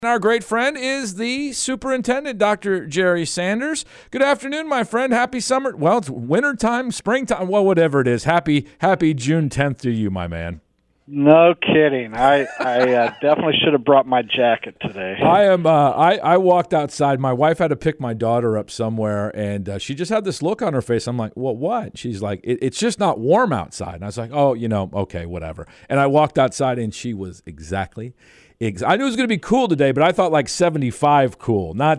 Our great friend is the superintendent, Dr. Jerry Sanders. Good afternoon, my friend. Happy summer. Well, it's wintertime, springtime, well, whatever it is. Happy June 10th to you, my man. No kidding. I definitely should have brought my jacket today. I walked outside. My wife had to pick my daughter up somewhere, and she just had this look on her face. I'm like, well, what? She's like, it's just not warm outside. And I was like, oh, okay, whatever. And I walked outside, and she was exactly. I knew it was going to be cool today, but I thought like 75 cool, not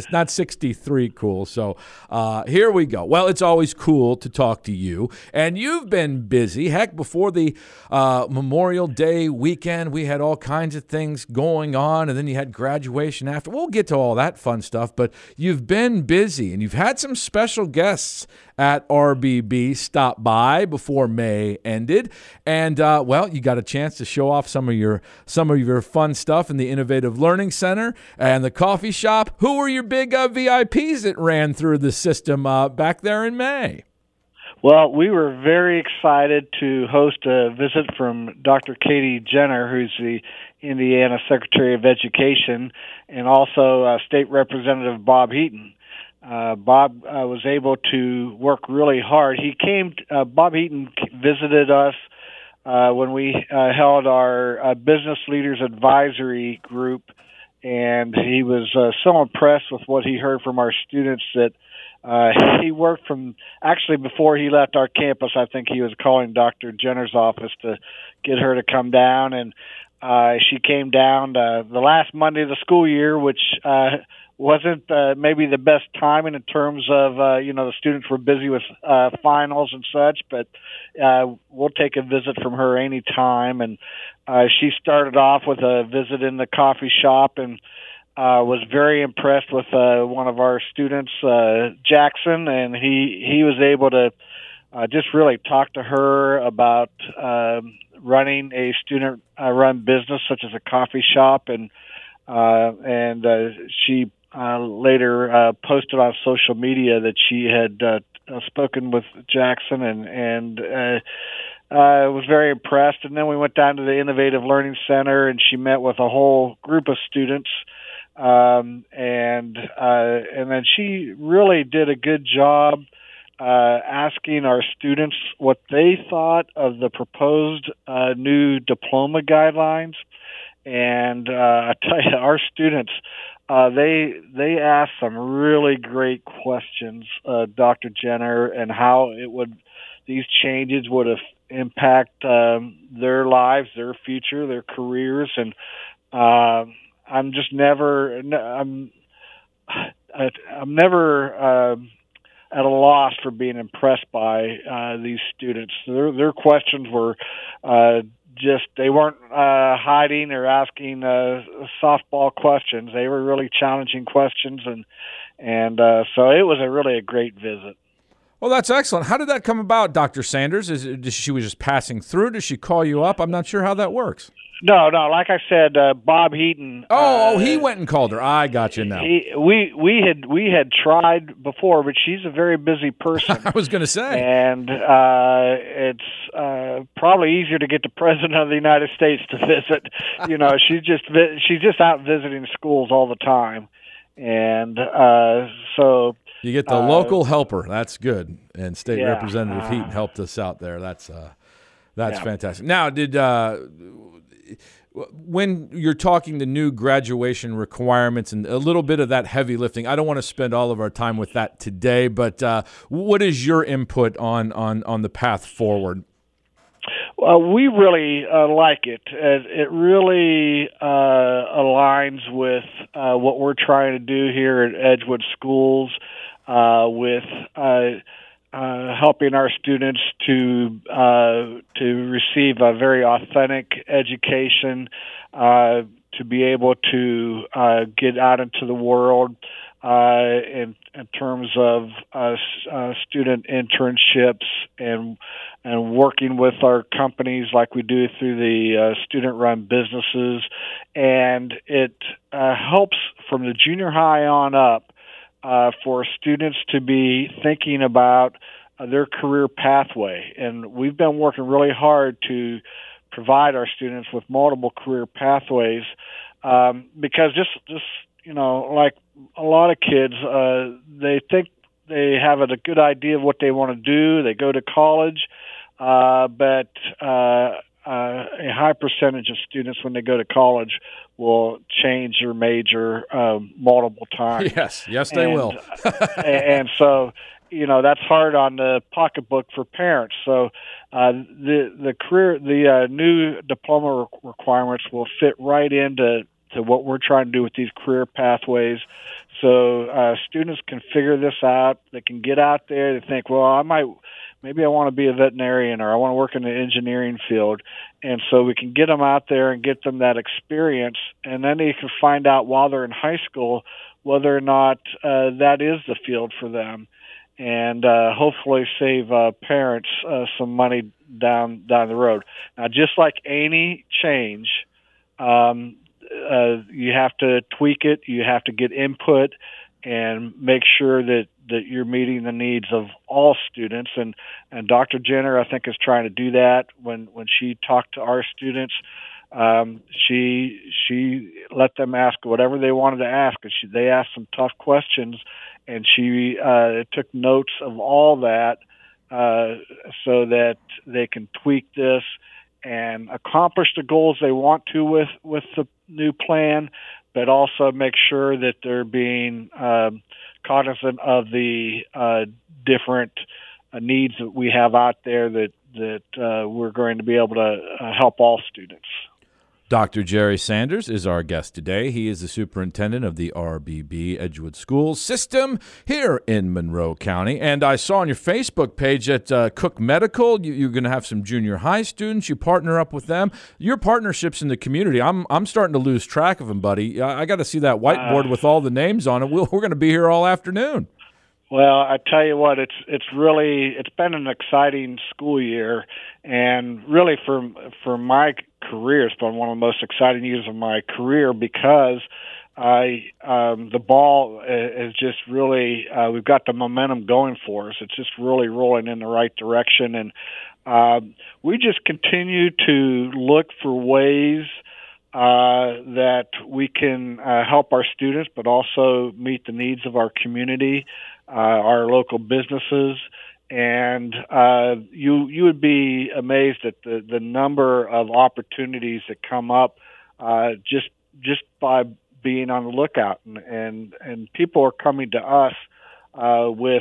63 cool. So here we go. Well, it's always cool to talk to you, and you've been busy. Heck, before the Memorial Day weekend, we had all kinds of things going on, and then you had graduation after. We'll get to all that fun stuff, but you've been busy, and you've had some special guests at RBB stop by before May ended, and well, you got a chance to show off some of your fun stuff in the Innovative Learning Center and the coffee shop. Who were your big VIPs that ran through the system back there in May? Well, we were very excited to host a visit from Dr. Katie Jenner, who's the Indiana Secretary of Education, and also State Representative Bob Heaton. Bob was able to work really hard. Bob Heaton visited us when we held our Business Leaders Advisory Group, and he was so impressed with what he heard from our students that he worked actually before he left our campus. I think he was calling Dr. Jenner's office to get her to come down, and she came down the last Monday of the school year, which wasn't maybe the best timing in terms of, the students were busy with finals and such, but we'll take a visit from her anytime. And she started off with a visit in the coffee shop and was very impressed with one of our students, Jackson, and he was able to just really talk to her about running a student-run business such as a coffee shop, and she later posted on social media that she had spoken with Jackson and was very impressed. And then we went down to the Innovative Learning Center, and she met with a whole group of students. And then she really did a good job asking our students what they thought of the proposed new diploma guidelines. And I tell you, our students, they asked some really great questions, Dr. Jenner, and how these changes would impact their lives, their future, their careers, and I'm never at a loss for being impressed by these students. Their questions were they weren't hiding or asking softball questions. They were really challenging questions, and so it was really a great visit. Well, that's excellent. How did that come about, Dr. Sanders? She was just passing through? Did she call you up? I'm not sure how that works. No. Like I said, Bob Heaton. He went and called her. I got you now. We had tried before, but she's a very busy person. I was going to say, and it's probably easier to get the President of the United States to visit. She's just out visiting schools all the time, and so you get the local helper. That's good. And State Representative Heaton helped us out there. That's fantastic. Now, when you're talking the new graduation requirements and a little bit of that heavy lifting, I don't want to spend all of our time with that today, but what is your input on the path forward? Well, we really like it. It really aligns with what we're trying to do here at Edgewood Schools with helping our students to receive a very authentic education, to be able to get out into the world in terms of student internships and working with our companies like we do through the student-run businesses. And it helps from the junior high on up for students to be thinking about their career pathway. And we've been working really hard to provide our students with multiple career pathways because just like a lot of kids, they think they have a good idea of what they want to do. They go to college, but a high percentage of students, when they go to college, will change their major multiple times. Yes, they will. And so, that's hard on the pocketbook for parents. So, the new diploma requirements will fit right into what we're trying to do with these career pathways. So students can figure this out. They can get out there. They think, well, maybe I want to be a veterinarian, or I want to work in the engineering field. And so we can get them out there and get them that experience. And then they can find out while they're in high school whether or not that is the field for them. And hopefully save parents some money down the road. Now, just like any change, you have to tweak it. You have to get input and make sure that you're meeting the needs of all students. And Dr. Jenner, I think, is trying to do that. When she talked to our students, she let them ask whatever they wanted to ask. They asked some tough questions, and she took notes of all that so that they can tweak this and accomplish the goals they want to with the new plan, but also make sure that they're being cognizant of the different needs that we have out there that we're going to be able to help all students. Dr. Jerry Sanders is our guest today. He is the superintendent of the RBB Edgewood School System here in Monroe County. And I saw on your Facebook page at Cook Medical, you're going to have some junior high students. You partner up with them. Your partnerships in the community, I'm starting to lose track of them, buddy. I got to see that whiteboard with all the names on it. We're going to be here all afternoon. Well, I tell you what, it's been an exciting school year, and really for my career, it's been one of the most exciting years of my career because the ball is just really we've got the momentum going for us. It's just really rolling in the right direction, and we just continue to look for ways that we can help our students, but also meet the needs of our community. Our local businesses, and you would be amazed at the number of opportunities that come up just by being on the lookout, and people are coming to us with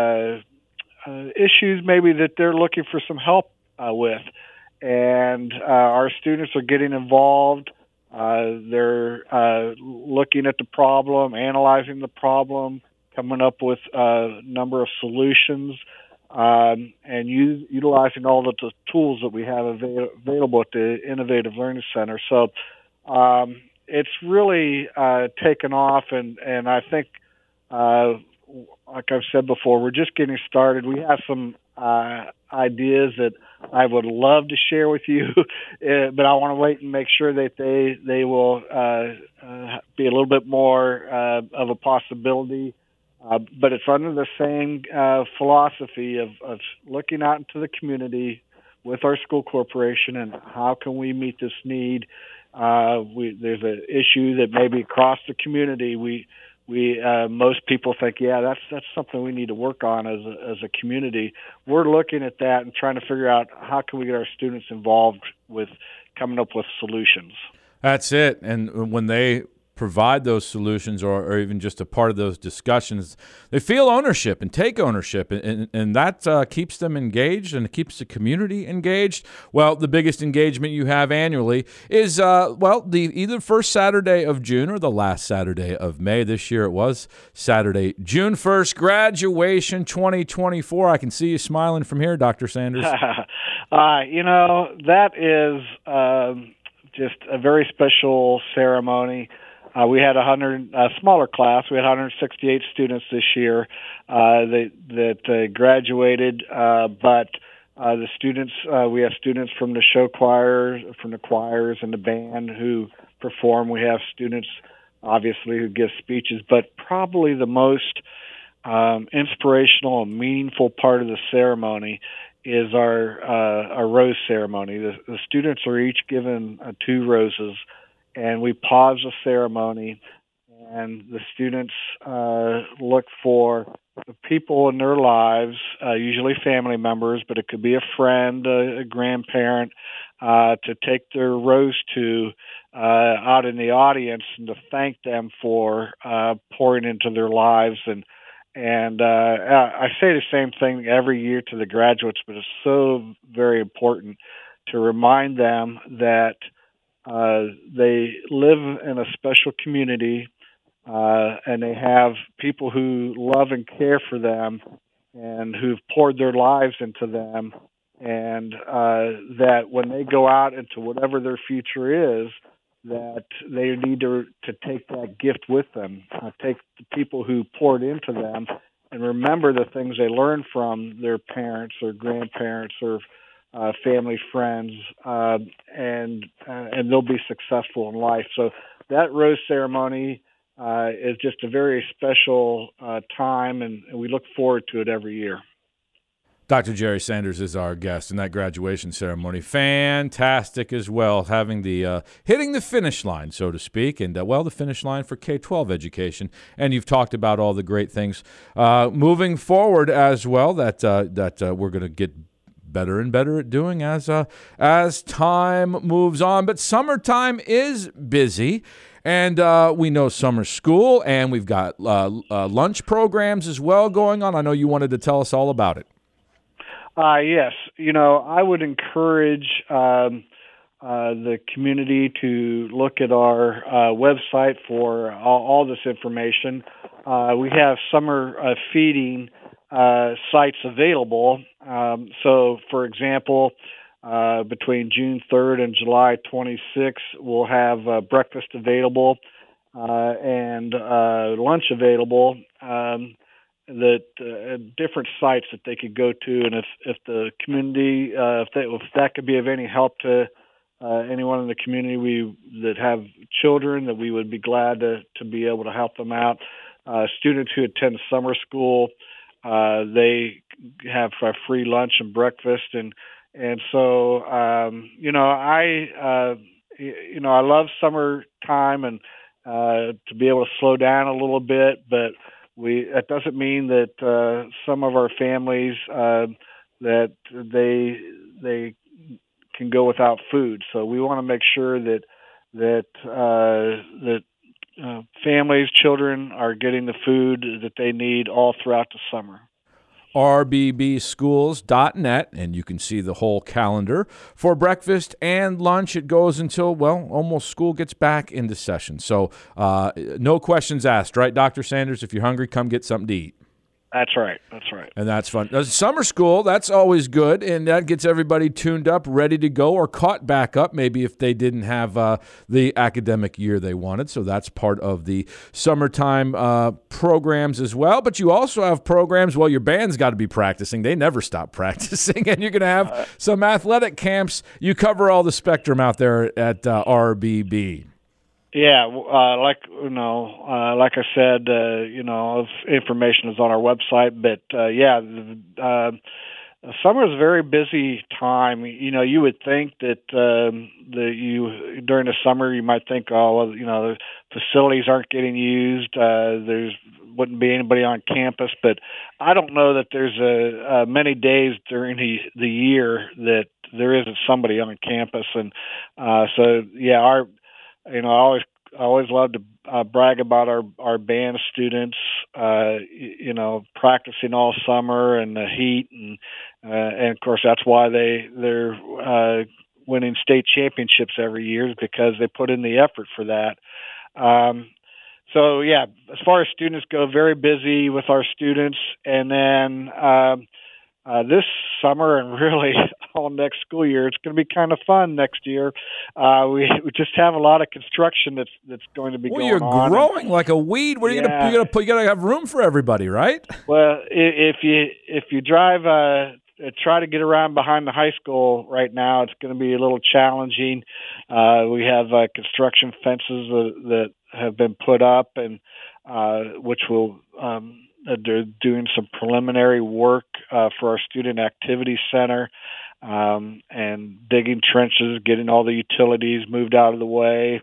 issues maybe that they're looking for some help with, and our students are getting involved. They're looking at the problem, analyzing the problem, coming up with a number of solutions, and utilizing all of the tools that we have available at the Innovative Learning Center. So it's really taken off, and I think, like I've said before, we're just getting started. We have some ideas that I would love to share with you, but I want to wait and make sure that they will be a little bit more of a possibility. But it's under the same philosophy of looking out into the community with our school corporation and how can we meet this need. There's an issue that maybe across the community we most people think, yeah, that's something we need to work on as a community. We're looking at that and trying to figure out how can we get our students involved with coming up with solutions. That's it. And when they provide those solutions or even just a part of those discussions, they feel ownership and take ownership, and that keeps them engaged and it keeps the community engaged. Well, the biggest engagement you have annually is, the either first Saturday of June or the last Saturday of May. This year it was Saturday, June 1st, graduation 2024. I can see you smiling from here, Dr. Sanders. That is just a very special ceremony. We had a smaller class. We had 168 students this year that graduated, but the students, we have students from the show choir, from the choirs and the band who perform. We have students, obviously, who give speeches, but probably the most inspirational and meaningful part of the ceremony is our rose ceremony. The students are each given 2 roses, and we pause the ceremony, and the students look for the people in their lives, usually family members, but it could be a friend, a grandparent, to take their rose to out in the audience and to thank them for pouring into their lives. And I say the same thing every year to the graduates, but it's so very important to remind them that they live in a special community, and they have people who love and care for them and who've poured their lives into them, and that when they go out into whatever their future is, that they need to take that gift with them, take the people who poured into them, and remember the things they learned from their parents or grandparents or family, friends, and they'll be successful in life. So that rose ceremony is just a very special time, and we look forward to it every year. Dr. Jerry Sanders is our guest in that graduation ceremony. Fantastic as well, having the hitting the finish line, so to speak, and the finish line for K-12 education. And you've talked about all the great things moving forward as well that we're going to get better and better at doing as time moves on. But summertime is busy. And we know summer school, and we've got lunch programs as well going on. I know you wanted to tell us all about it. Yes. I would encourage the community to look at our website for all this information. We have summer feeding sites available. So, for example, between June 3rd and July 26th, we'll have breakfast available and lunch available. Different sites that they could go to, and if the community, if that could be of any help to anyone in the community that have children, that we would be glad to be able to help them out. Students who attend summer school, they have free lunch and breakfast, and so I love summertime and to be able to slow down a little bit, but that doesn't mean that some of our families that they can go without food. So we want to make sure that families, children are getting the food that they need all throughout the summer. rbbschools.net, and you can see the whole calendar for breakfast and lunch. It goes until, almost school gets back into session. So no questions asked, right, Dr. Sanders? If you're hungry, come get something to eat. That's right. And that's fun. Summer school, that's always good, and that gets everybody tuned up, ready to go, or caught back up, maybe if they didn't have the academic year they wanted. So that's part of the summertime programs as well. But you also have programs, your band's got to be practicing. They never stop practicing, and you're going to have some athletic camps. You cover all the spectrum out there at RBB. Yeah, like I said, information is on our website. But summer is a very busy time. You would think that during the summer you might think, the facilities aren't getting used. There's wouldn't be anybody on campus, but I don't know that there's many days during the year that there isn't somebody on campus, and I always love to brag about our band students, practicing all summer in the heat, and of course that's why they're winning state championships every year, is because they put in the effort for that. As far as students go, very busy with our students, and then this summer and really all next school year, it's going to be kind of fun next year. We just have a lot of construction that's going to be going on. Well, you're growing like a weed. What are you going to put? You got to have room for everybody, right? Well, if you drive, try to get around behind the high school right now, it's going to be a little challenging. We have construction fences that have been put up, and which will. They're doing some preliminary work for our Student Activity Center, and digging trenches, getting all the utilities moved out of the way.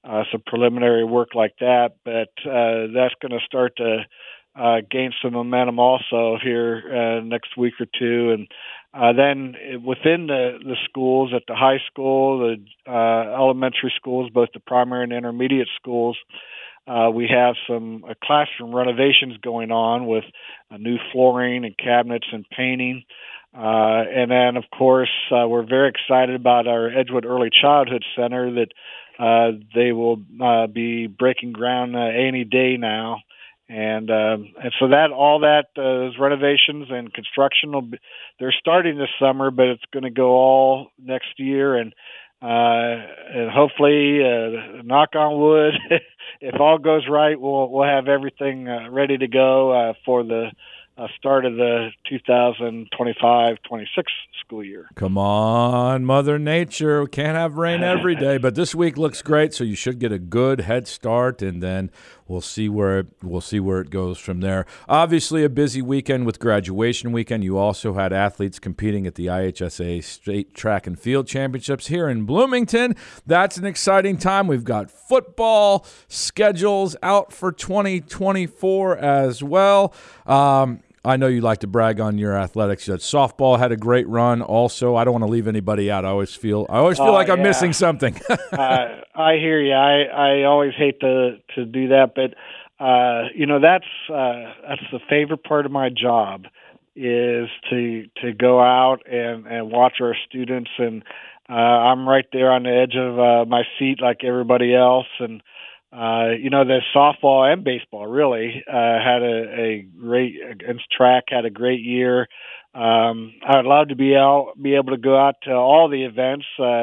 some preliminary work like that. But that's going to start to gain some momentum also here next week or two. And then within the schools, at the high school, the elementary schools, both the primary and intermediate schools, we have some classroom renovations going on with new flooring and cabinets and painting. And then, of course, we're very excited about our Edgewood Early Childhood Center that they will be breaking ground any day now. And so that all that those renovations and construction they're starting this summer, but it's going to go all next year, and hopefully, knock on wood, if all goes right, we'll have everything ready to go for the start of the 2025-26 school year. Come on, Mother Nature. We can't have rain every day, but this week looks great, so you should get a good head start, and then we'll see where it goes from there. Obviously, a busy weekend with graduation weekend. You also had athletes competing at the IHSA State Track and Field Championships here in Bloomington. That's an exciting time. We've got football schedules out for 2024 as well. I know you like to brag on your athletics. Softball had a great run. Also, I don't want to leave anybody out. I always feel like I'm missing something. I hear you. I always hate to do that, but that's the favorite part of my job is to go out and watch our students, and I'm right there on the edge of my seat like everybody else, and the softball and baseball really had a great, against track, had a great year. I would love to be able to go out to all the events,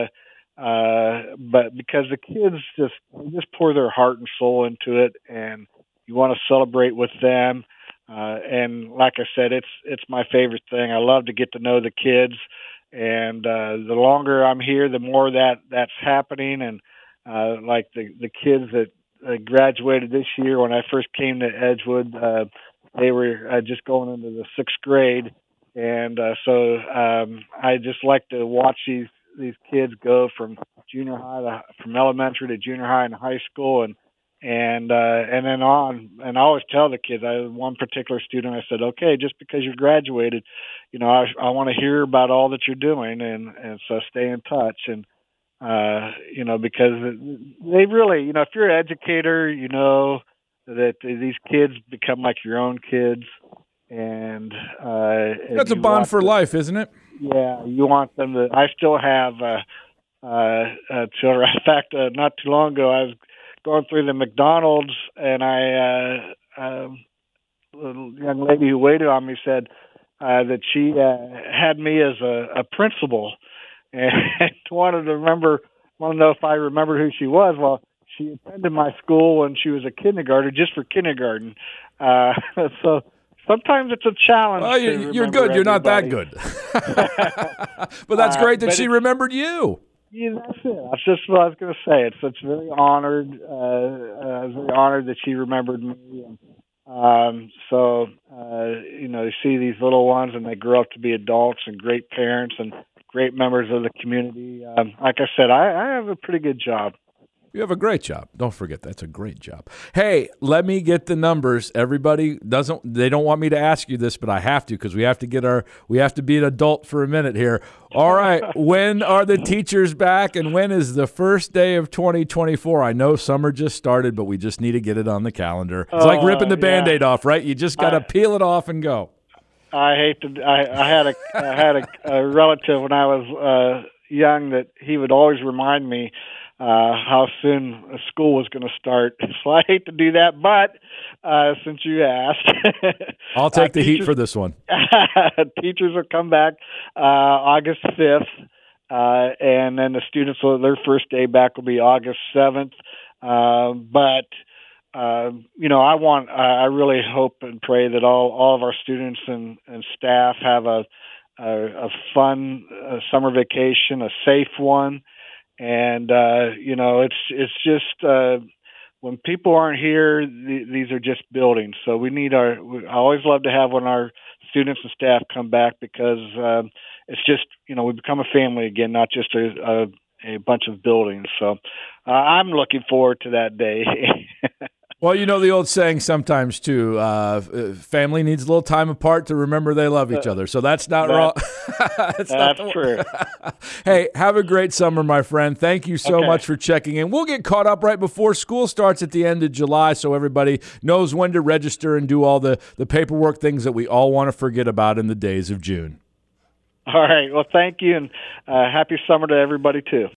but because the kids just pour their heart and soul into it, and you want to celebrate with them. And like I said, it's my favorite thing. I love to get to know the kids, and the longer I'm here, the more that's happening. And like the kids that graduated this year, when I first came to Edgewood, they were just going into the 6th grade, and so I just like to watch these kids go from junior high from elementary to junior high and high school, and then on. And I always tell the kids, one particular student, I said, okay, just because you graduated, I want to hear about all that you're doing, and so stay in touch. And because they really, if you're an educator, that these kids become like your own kids, and that's a bond for life, isn't it? Yeah, you want them to. I still have children. In fact, not too long ago, I was going through the McDonald's, and a young lady who waited on me said that she had me as a principal, and wanted to know if I remembered who she was. Well, she attended my school when she was a kindergartner, just for kindergarten. So sometimes it's a challenge. Well, you're good. You're not that good. But that's great that she remembered you. Yeah, that's it. That's just what I was going to say. It's very honored. I was very honored that she remembered me. And, you see these little ones, and they grow up to be adults and great parents and great members of the community. Like I said, I have a pretty good job. You have a great job. Don't forget, that's a great job. Hey, let me get the numbers. Everybody they don't want me to ask you this, but I have to, because we have to be an adult for a minute here. All right, when are the teachers back, and when is the first day of 2024? I know summer just started, but we just need to get it on the calendar. It's like ripping the Band-Aid off, right? You just got to peel it off and go. I had a relative when I was young that he would always remind me how soon school was going to start. So I hate to do that, but since you asked, I'll take the heat for this one. Teachers will come back August 5th, and then the students their first day back will be August 7th. I really hope and pray that all of our students and staff have a fun summer vacation, a safe one. And, it's just, when people aren't here, these are just buildings. So I always love to have when our students and staff come back, because, it's just, we become a family again, not just a bunch of buildings. So, I'm looking forward to that day. Well, you know the old saying sometimes, too, family needs a little time apart to remember they love each other. So that's not wrong. That's true. Hey, have a great summer, my friend. Thank you so much for checking in. We'll get caught up right before school starts at the end of July so everybody knows when to register and do all the paperwork things that we all want to forget about in the days of June. All right. Well, thank you, and happy summer to everybody, too.